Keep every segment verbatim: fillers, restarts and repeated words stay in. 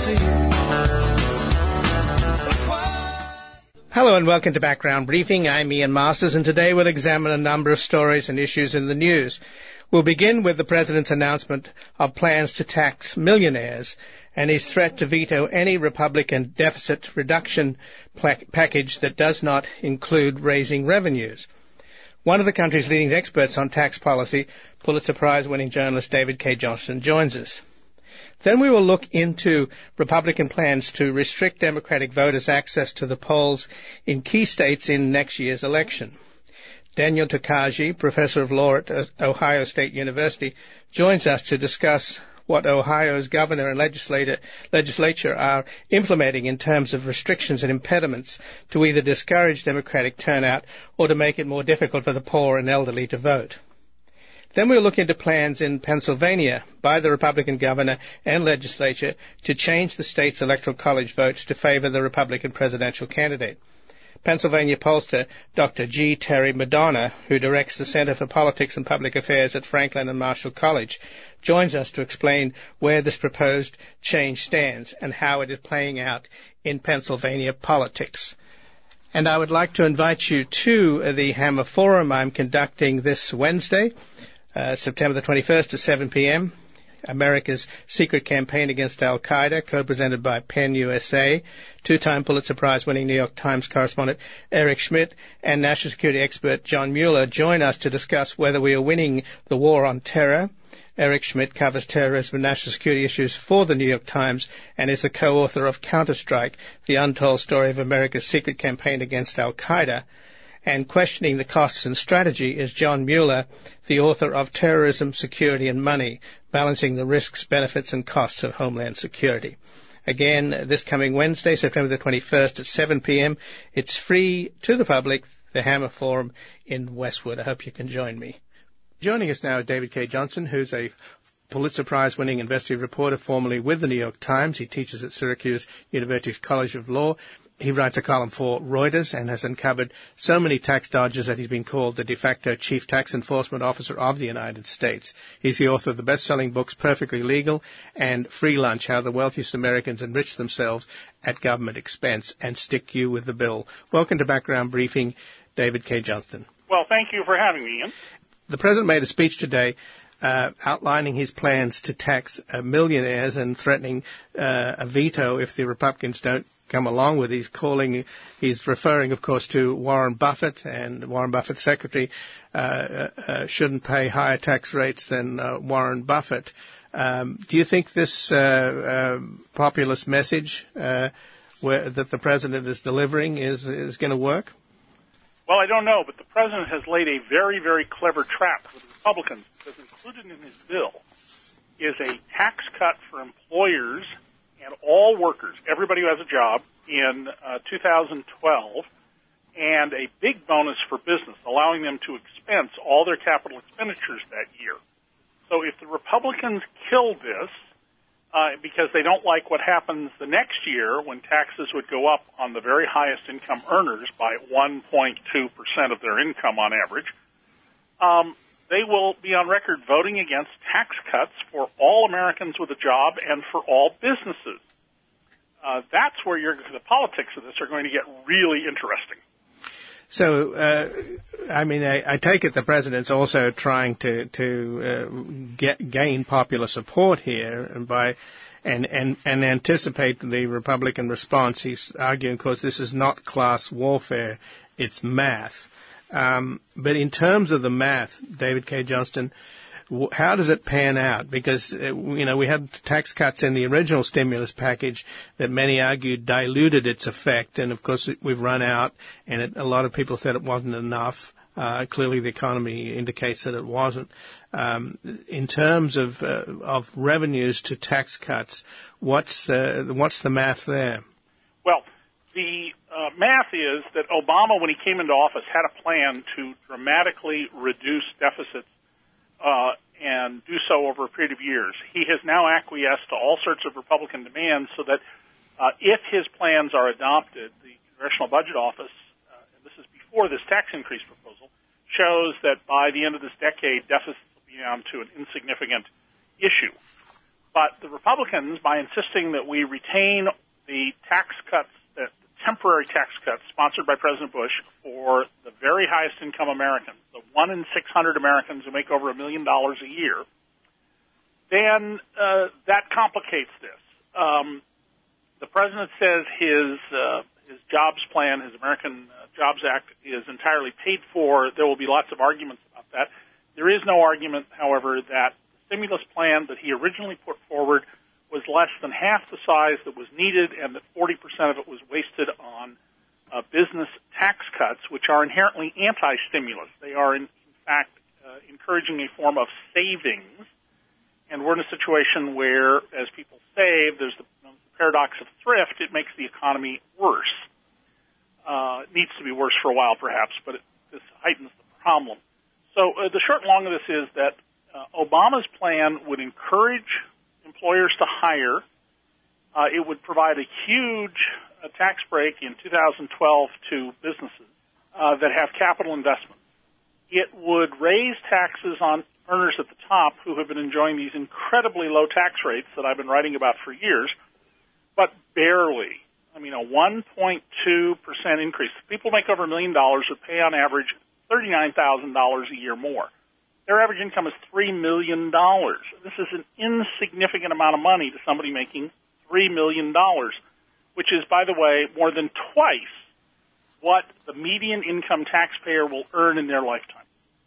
Hello and welcome to Background Briefing. I'm Ian Masters, and today we'll examine a number of stories and issues in the news. We'll begin with the President's announcement of plans to tax millionaires and his threat to veto any Republican deficit reduction pla- package that does not include raising revenues. One of the country's leading experts on tax policy, Pulitzer Prize-winning journalist David Cay Johnston, joins us. Then we will look into Republican plans to restrict Democratic voters' access to the polls in key states in next year's election. Daniel Tokaji, professor of law at Ohio State University, joins us to discuss what Ohio's governor and legislator, legislature are implementing in terms of restrictions and impediments to either discourage Democratic turnout or to make it more difficult for the poor and elderly to vote. Then we'll look into plans in Pennsylvania by the Republican governor and legislature to change the state's electoral college votes to favor the Republican presidential candidate. Pennsylvania pollster Doctor G. Terry Madonna, who directs the Center for Politics and Public Affairs at Franklin and Marshall College, joins us to explain where this proposed change stands and how it is playing out in Pennsylvania politics. And I would like to invite you to the Hammer Forum I'm conducting this Wednesday, Uh, September the twenty-first at seven p.m., America's Secret Campaign Against Al-Qaeda, co-presented by Penn U S A, two-time Pulitzer Prize-winning New York Times correspondent Eric Schmidt, and national security expert John Mueller join us to discuss whether we are winning the war on terror. Eric Schmidt covers terrorism and national security issues for the New York Times and is the co-author of Counterstrike, the untold story of America's secret campaign against Al-Qaeda. And questioning the costs and strategy is John Mueller, the author of Terrorism, Security and Money, Balancing the Risks, Benefits and Costs of Homeland Security. Again, this coming Wednesday, September the twenty-first at seven p.m. It's free to the public, the Hammer Forum in Westwood. I hope you can join me. Joining us now is David Cay Johnston, who's a Pulitzer Prize-winning investigative reporter formerly with the New York Times. He teaches at Syracuse University's College of Law. He writes a column for Reuters and has uncovered so many tax dodges that he's been called the de facto chief tax enforcement officer of the United States. He's the author of the best-selling books Perfectly Legal and Free Lunch, How the Wealthiest Americans Enrich Themselves at Government Expense and Stick You with the Bill. Welcome to Background Briefing, David Cay Johnston. Well, thank you for having me, Ian. The President made a speech today Uh, outlining his plans to tax uh, millionaires and threatening uh, a veto if the Republicans don't come along with. He's calling, he's referring, of course, to Warren Buffett, and Warren Buffett's secretary uh, uh, shouldn't pay higher tax rates than uh, Warren Buffett. Um, do you think this uh, uh, populist message uh, where, that the President is delivering is, is going to work? Well, I don't know, but the President has laid a very, very clever trap for the Republicans, because included in his bill is a tax cut for employers and all workers, everybody who has a job, in uh, two thousand twelve, and a big bonus for business, allowing them to expense all their capital expenditures that year. So if the Republicans kill this, uh, because they don't like what happens the next year when taxes would go up on the very highest income earners by one point two percent of their income on average, um, they will be on record voting against tax cuts for all Americans with a job and for all businesses. Uh, that's where you're, the politics of this are going to get really interesting. So, uh, I mean, I, I take it the President's also trying to, to uh, get, gain popular support here and by and, and, and anticipate the Republican response. He's arguing, of course, this is not class warfare, it's math. Um, but in terms of the math, David Cay Johnston, w- how does it pan out? Because, uh, you know, we had tax cuts in the original stimulus package that many argued diluted its effect. And, of course, we've run out, and it, a lot of people said it wasn't enough. Uh, clearly, the economy indicates that it wasn't. Um, in terms of uh, of revenues to tax cuts, what's uh, what's the math there? Well, the uh, math is that Obama, when he came into office, had a plan to dramatically reduce deficits uh, and do so over a period of years. He has now acquiesced to all sorts of Republican demands so that uh, if his plans are adopted, the Congressional Budget Office, uh, and this is before this tax increase proposal, shows that by the end of this decade, deficits will be down to an insignificant issue. But the Republicans, by insisting that we retain the tax cuts, the temporary tax cuts sponsored by President Bush for the very highest income Americans, the one in six hundred Americans who make over a million dollars a year, then uh, that complicates this. Um, the president says his uh, his jobs plan, his American uh, Jobs Act, is entirely paid for. There will be lots of arguments about that. There is no argument, however, that the stimulus plan that he originally put forward was less than half the size that was needed, and that forty percent of it was wasted on uh, business tax cuts, which are inherently anti-stimulus. They are, in, in fact, uh, encouraging a form of savings, and we're in a situation where, as people save, there's the, you know, the paradox of thrift. It makes the economy worse. Uh, it needs to be worse for a while, perhaps, but it, this heightens the problem. So uh, the short and long of this is that uh, Obama's plan would encourage employers to hire. Uh, it would provide a huge uh, tax break in two thousand twelve to businesses uh, that have capital investments. It would raise taxes on earners at the top who have been enjoying these incredibly low tax rates that I've been writing about for years, but barely. I mean, a one point two percent increase. People make over a million dollars would pay on average thirty-nine thousand dollars a year more. Their average income is three million dollars. This is an insignificant amount of money to somebody making three million dollars, which is, by the way, more than twice what the median income taxpayer will earn in their lifetime.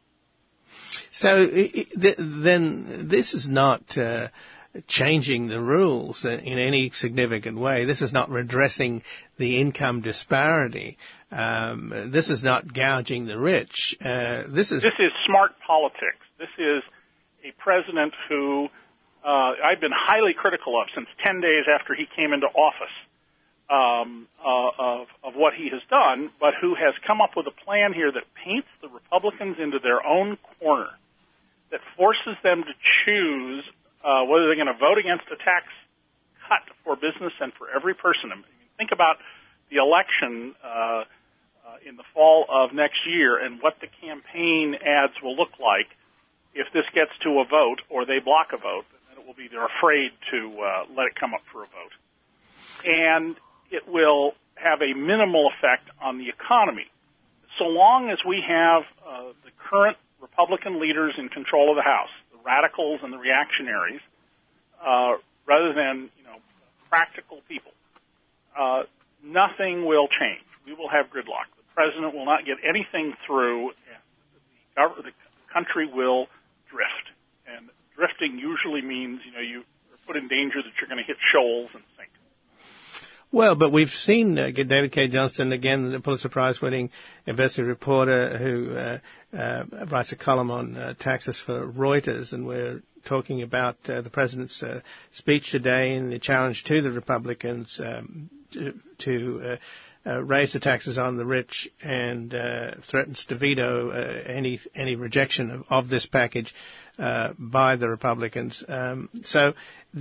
So then this is not uh, changing the rules in any significant way. This is not redressing the income disparity. Um, this is not gouging the rich. Uh, this is this is smart politics. This is a president who uh, I've been highly critical of since ten days after he came into office um, uh, of, of what he has done, but who has come up with a plan here that paints the Republicans into their own corner, that forces them to choose uh, whether they're going to vote against a tax cut for business and for every person. I mean, think about the election uh, uh, in the fall of next year and what the campaign ads will look like if this gets to a vote or they block a vote. And it will be they're afraid to uh, let it come up for a vote. And it will have a minimal effect on the economy. So long as we have uh, the current Republican leaders in control of the House, the radicals and the reactionaries, uh, rather than, you know, practical people, uh, nothing will change. We will have gridlock. The president will not get anything through, and the, the country will drift. And drifting usually means, you know, you are put in danger that you're going to hit shoals and sink. Well, but we've seen uh, David Cay Johnston, again, the Pulitzer Prize-winning investigative reporter who uh, uh, writes a column on uh, taxes for Reuters, and we're talking about uh, the president's uh, speech today and the challenge to the Republicans um, to, to uh, uh, raise the taxes on the rich, and uh, threatens to veto uh, any any rejection of, of this package uh, by the Republicans. Um, so.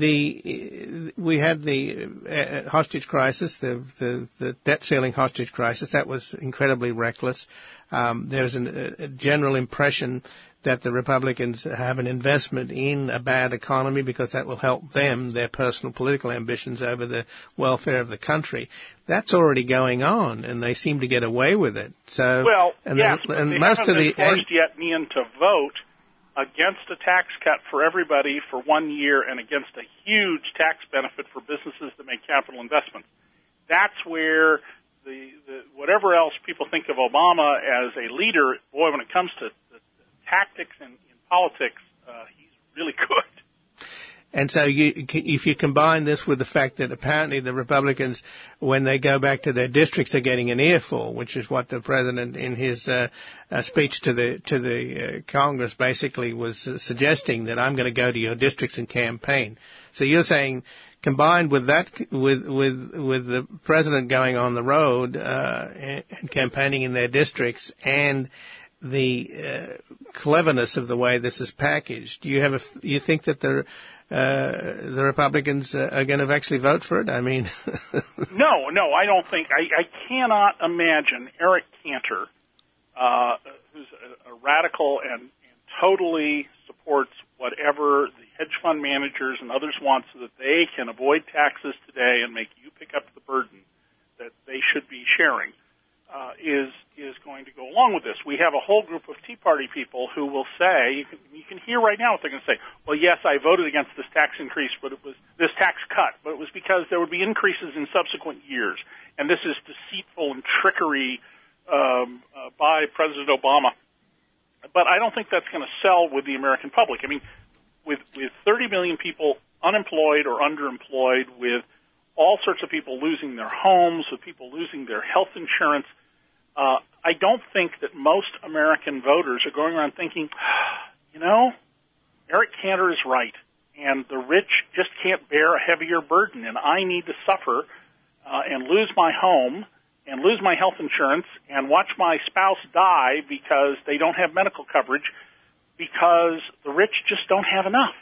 The we had the uh, hostage crisis, the, the the debt ceiling hostage crisis. That was incredibly reckless. Um, there's an, a general impression that the Republicans have an investment in a bad economy because that will help them, their personal political ambitions, over the welfare of the country. That's already going on, and they seem to get away with it. So, well, and yes, the, but and they most haven't of been the forced yet, Ian, to vote against a tax cut for everybody for one year and against a huge tax benefit for businesses that make capital investments. That's where the, the whatever else people think of Obama as a leader, boy, when it comes to the, the tactics in, in politics, uh, he's really good. And so you, if you combine this with the fact that apparently the Republicans, when they go back to their districts, are getting an earful, which is what the president in his uh, uh, speech to the to the uh, Congress basically was uh, suggesting, that I'm going to go to your districts and campaign. So you're saying, combined with that, with with with the president going on the road uh, and, and campaigning in their districts, and the uh, cleverness of the way this is packaged, do you have a, you think that the Uh, the Republicans uh, are going to actually vote for it? I mean, no, no, I don't think. I, I cannot imagine Eric Cantor, uh, who's a, a radical and, and totally supports whatever the hedge fund managers and others want so that they can avoid taxes today and make you pick up the burden that they should be sharing, uh, is is going to go along with this. We have a whole group of Tea Party people who will say, you can, you can hear right now what they're going to say, well, yes, I voted against this tax increase, but it was this tax cut, but it was because there would be increases in subsequent years. And this is deceitful and trickery um, uh, by President Obama. But I don't think that's going to sell with the American public. I mean, with, with thirty million people unemployed or underemployed, with all sorts of people losing their homes, with people losing their health insurance, uh, I don't think that most American voters are going around thinking, you know, Eric Cantor is right, and the rich just can't bear a heavier burden, and I need to suffer uh, and lose my home and lose my health insurance and watch my spouse die because they don't have medical coverage because the rich just don't have enough.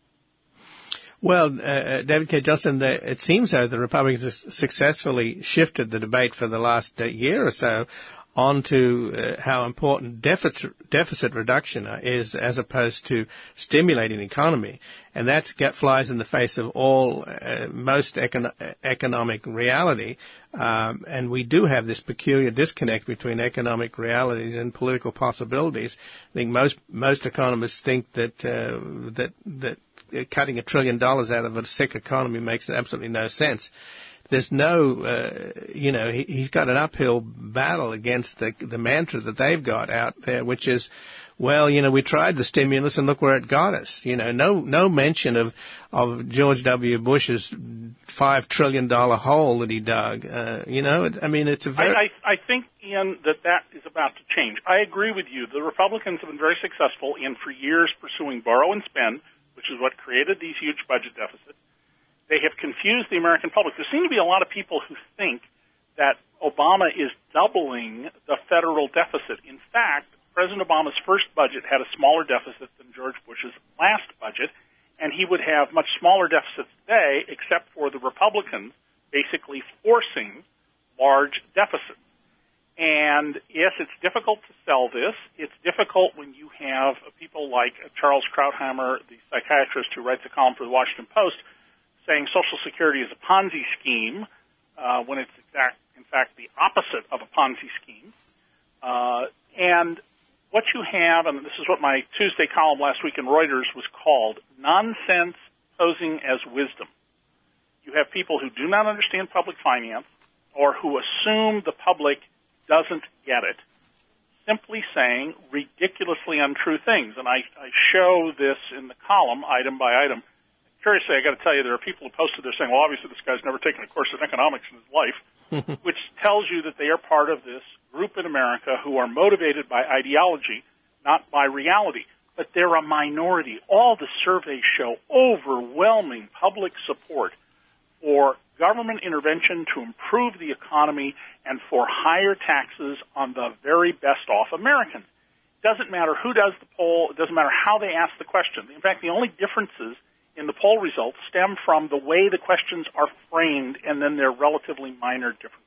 Well, uh, David Cay Johnston, the, it seems though the Republicans have successfully shifted the debate for the last uh, year or so onto uh, how important deficit, deficit reduction is as opposed to stimulating the economy. And that get, flies in the face of all, uh, most econ- economic reality. Um, and we do have this peculiar disconnect between economic realities and political possibilities. I think most, most economists think that, uh, that, that cutting a trillion dollars out of a sick economy makes absolutely no sense. There's no, uh, you know, he, he's got an uphill battle against the, the mantra that they've got out there, which is, well, you know, we tried the stimulus and look where it got us. You know, no, no mention of, of George W. Bush's five trillion dollar hole that he dug. Uh, you know, it, I mean, it's a very. I, I, I think, Ian, that that is about to change. I agree with you. The Republicans have been very successful in, for years, pursuing borrow and spend, which is what created these huge budget deficits. They have confused the American public. There seem to be a lot of people who think that Obama is doubling the federal deficit. In fact, President Obama's first budget had a smaller deficit than George Bush's last budget, and he would have much smaller deficits today, except for the Republicans basically forcing large deficits. And yes, it's difficult to sell this. It's difficult when you have people like Charles Krauthammer, the psychiatrist who writes a column for the Washington Post, saying Social Security is a Ponzi scheme, uh, when it's exact, in fact the opposite of a Ponzi scheme. Uh, and what you have, and this is what my Tuesday column last week in Reuters was called, nonsense posing as wisdom. You have people who do not understand public finance or who assume the public doesn't get it, simply saying ridiculously untrue things. And I, I show this in the column, item by item. Curiously, I got to tell you, there are people who posted there saying, well, obviously this guy's never taken a course in economics in his life, which tells you that they are part of this group in America who are motivated by ideology, not by reality. But they're a minority. All the surveys show overwhelming public support for government intervention to improve the economy and for higher taxes on the very best off Americans. It doesn't matter who does the poll. It doesn't matter how they ask the question. In fact, the only differences in the poll results stem from the way the questions are framed and then their relatively minor differences.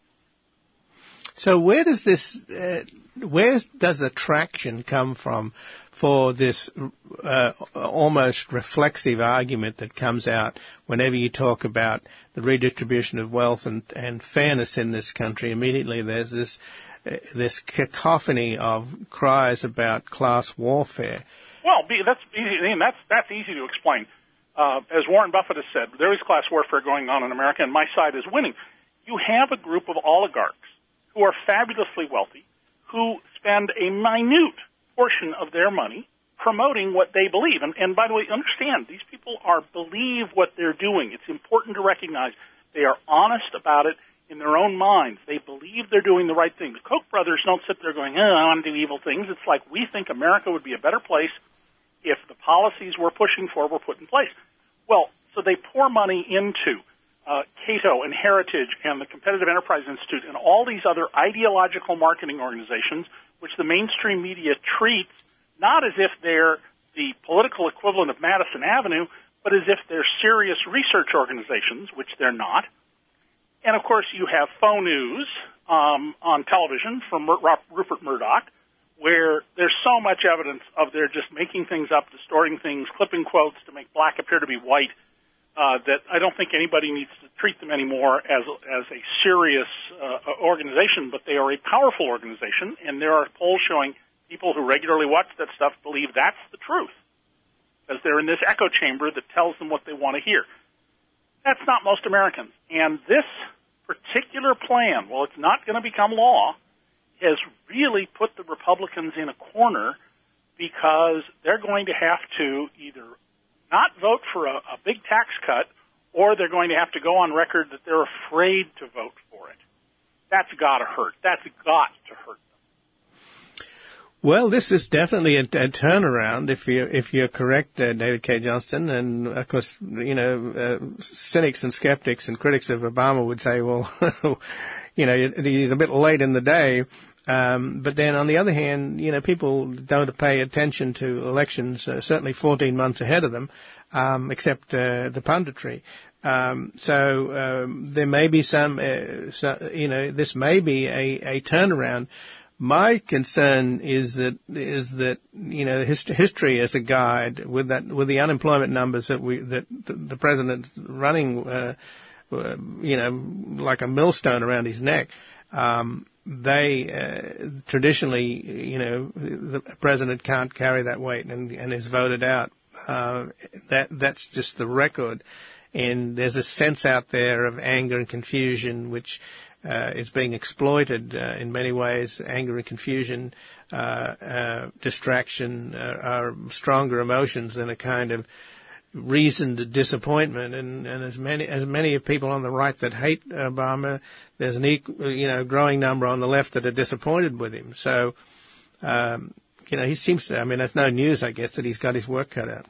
So where does this, uh, where does the traction come from for this uh, almost reflexive argument that comes out whenever you talk about the redistribution of wealth and, and fairness in this country? Immediately there's this uh, this cacophony of cries about class warfare. Well, that's easy. I mean, that's that's easy to explain. Uh, as Warren Buffett has said, there is class warfare going on in America, and my side is winning. You have a group of oligarchs who are fabulously wealthy, who spend a minute portion of their money promoting what they believe. And, and by the way, understand, these people are believe what they're doing. It's important to recognize they are honest about it in their own minds. They believe they're doing the right thing. The Koch brothers don't sit there going, oh, I want to do evil things. It's like we think America would be a better place if the policies we're pushing for were put in place. Well, so they pour money into uh, Cato and Heritage and the Competitive Enterprise Institute and all these other ideological marketing organizations, which the mainstream media treats not as if they're the political equivalent of Madison Avenue, but as if they're serious research organizations, which they're not. And, of course, you have faux news um, on television from Mur- Rupert Murdoch, where there's so much evidence of their just making things up, distorting things, clipping quotes to make black appear to be white, uh, that I don't think anybody needs to treat them anymore as as a serious uh, organization, but they are a powerful organization, and there are polls showing people who regularly watch that stuff believe that's the truth, because they're in this echo chamber that tells them what they want to hear. That's not most Americans. And this particular plan, well, it's not going to become law, has really put the Republicans in a corner because they're going to have to either not vote for a, a big tax cut, or they're going to have to go on record that they're afraid to vote for it. That's got to hurt. That's got to hurt them. Well, this is definitely a, a turnaround, if you if you're correct, uh, David Cay Johnston. And of course, you know, uh, cynics and skeptics and critics of Obama would say, well, you know, he's a bit late in the day. Um, but then on the other hand, you know, people don't pay attention to elections, uh, certainly fourteen months ahead of them, um, except uh, the punditry. Um, so um, there may be some, uh, so, you know, this may be a, a turnaround. My concern is that is that you know hist- history as a guide with that with the unemployment numbers that we that the, the president's running, uh, uh, you know, like a millstone around his neck. Um, They uh, traditionally, you know, the president can't carry that weight and, and is voted out. Uh, that that's just the record, and there's a sense out there of anger and confusion, which uh, is being exploited uh, in many ways. Anger and confusion, uh, uh, distraction uh, are stronger emotions than a kind of reasoned disappointment, and, and as many as many people on the right that hate Obama, there's an equal, you know, growing number on the left that are disappointed with him. So, um, you know, he seems to. I mean, it's no news, I guess, that he's got his work cut out.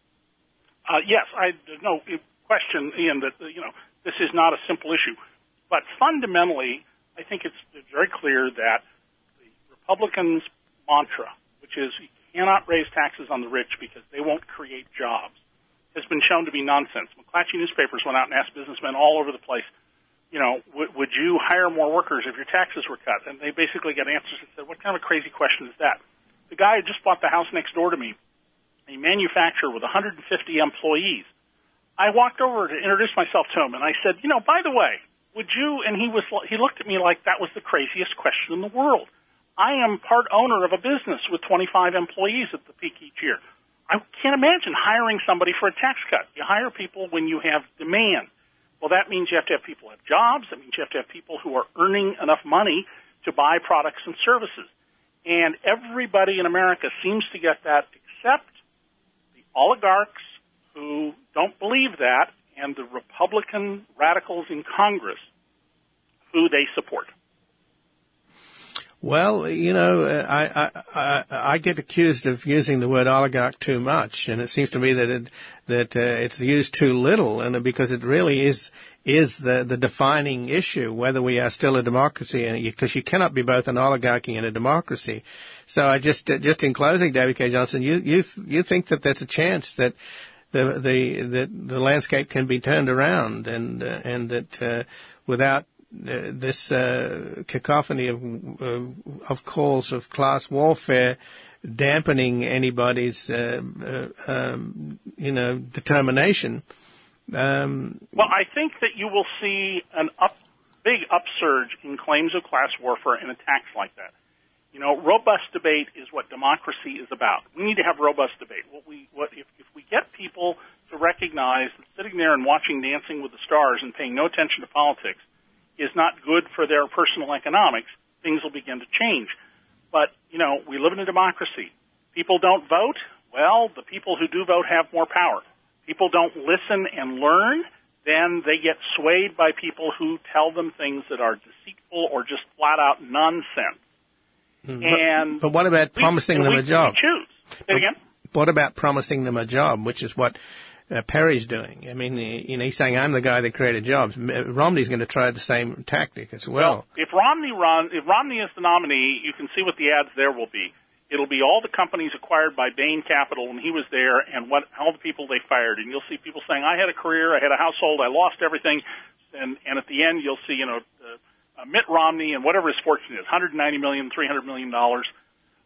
Uh, yes, I there's no question, Ian, that you know this is not a simple issue, but fundamentally, I think it's, it's very clear that the Republicans' mantra, which is you cannot raise taxes on the rich because they won't create jobs, has been shown to be nonsense. McClatchy newspapers went out and asked businessmen all over the place, you know, w- would you hire more workers if your taxes were cut? And they basically got answers that said, what kind of a crazy question is that? The guy who just bought the house next door to me, a manufacturer with one hundred fifty employees, I walked over to introduce myself to him, and I said, you know, by the way, would you, and he was, he looked at me like that was the craziest question in the world. I am part owner of a business with twenty-five employees at the peak each year. I can't imagine hiring somebody for a tax cut. You hire people when you have demand. Well, that means you have to have people have jobs. That means you have to have people who are earning enough money to buy products and services. And everybody in America seems to get that except the oligarchs who don't believe that and the Republican radicals in Congress who they support. Well, you know, I, I, I, I get accused of using the word oligarch too much, and it seems to me that it, that uh, it's used too little, and because it really is is the, the defining issue whether we are still a democracy, and because you cannot be both an oligarchy and a democracy. So I just just in closing, David Cay Johnston, you you you think that there's a chance that the the that the landscape can be turned around, and uh, and that uh, without Uh, this uh, cacophony of uh, of calls of class warfare dampening anybody's uh, uh, um, you know determination. Um, well, I think that you will see an up big upsurge in claims of class warfare and attacks like that. You know, robust debate is what democracy is about. We need to have robust debate. What we what if, if we get people to recognize that sitting there and watching Dancing with the Stars and paying no attention to politics is not good for their personal economics, things will begin to change. But, you know, we live in a democracy. People don't vote. Well, the people who do vote have more power. People don't listen and learn, then they get swayed by people who tell them things that are deceitful or just flat out nonsense. Mm, and but, but what about promising we, them we, a job? We choose. Say it again? What about promising them a job, which is what Uh, Perry's doing? I mean, you know, he's saying, I'm the guy that created jobs. Romney's going to try the same tactic as well. Well, if Romney run, if Romney is the nominee, you can see what the ads there will be. It'll be all the companies acquired by Bain Capital when he was there and what all the people they fired. And you'll see people saying, I had a career, I had a household, I lost everything. And, and at the end, you'll see, you know, uh, uh, Mitt Romney and whatever his fortune is, one hundred ninety million dollars, three hundred million dollars.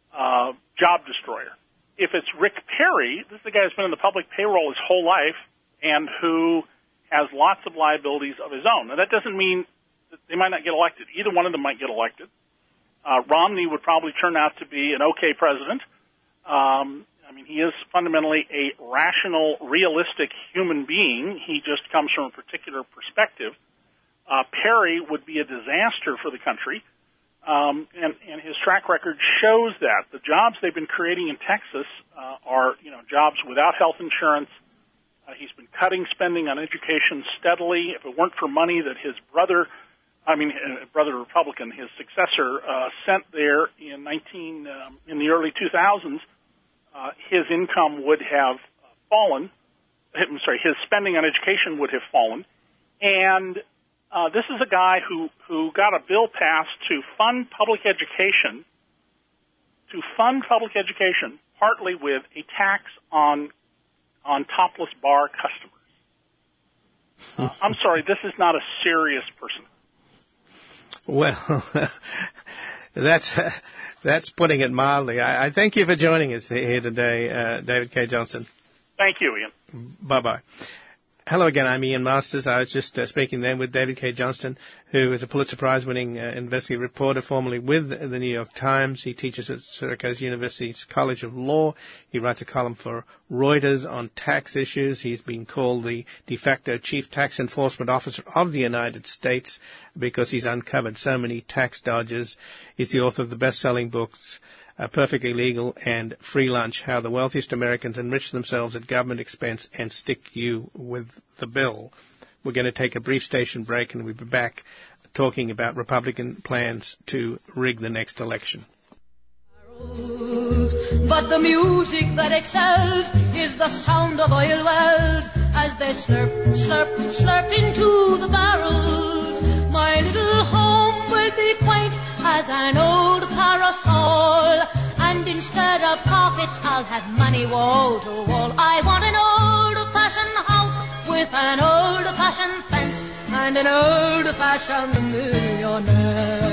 uh, job destroyer. If it's Rick Perry, this is the guy who's been in the public payroll his whole life and who has lots of liabilities of his own. Now, that doesn't mean that they might not get elected. Either one of them might get elected. Uh, Romney would probably turn out to be an okay president. Um, I mean, he is fundamentally a rational, realistic human being. He just comes from a particular perspective. Uh, Perry would be a disaster for the country, um, and, and his track record shows that. The jobs they've been creating in Texas uh, are, you know, jobs without health insurance. Uh, he's been cutting spending on education steadily. If it weren't for money that his brother, I mean, uh, brother Republican, his successor, uh, sent there in nineteen um, in the early two thousands, uh, his income would have fallen. I'm sorry, his spending on education would have fallen, and Uh, this is a guy who, who got a bill passed to fund public education, to fund public education partly with a tax on on topless bar customers. Uh, I'm sorry, this is not a serious person. Well, that's that's putting it mildly. I, I thank you for joining us here today, uh, David Cay Johnston. Thank you, Ian. Bye-bye. Hello again, I'm Ian Masters. I was just uh, speaking then with David Cay Johnston, who is a Pulitzer Prize-winning uh, investigative reporter, formerly with the New York Times. He teaches at Syracuse University's College of Law. He writes a column for Reuters on tax issues. He's been called the de facto chief tax enforcement officer of the United States because he's uncovered so many tax dodges. He's the author of the best-selling books, Uh, Perfectly Legal and Free Lunch, How the Wealthiest Americans Enrich Themselves at Government Expense and Stick You with the Bill. We're going to take a brief station break and we'll be back talking about Republican plans to rig the next election. But the music that excels is the sound of oil wells as they slurp, slurp, slurp into the barrels. My little home will be quaint as an old parasol, and instead of carpets I'll have money wall to wall. I want an old-fashioned house with an old-fashioned fence and an old-fashioned millionaire.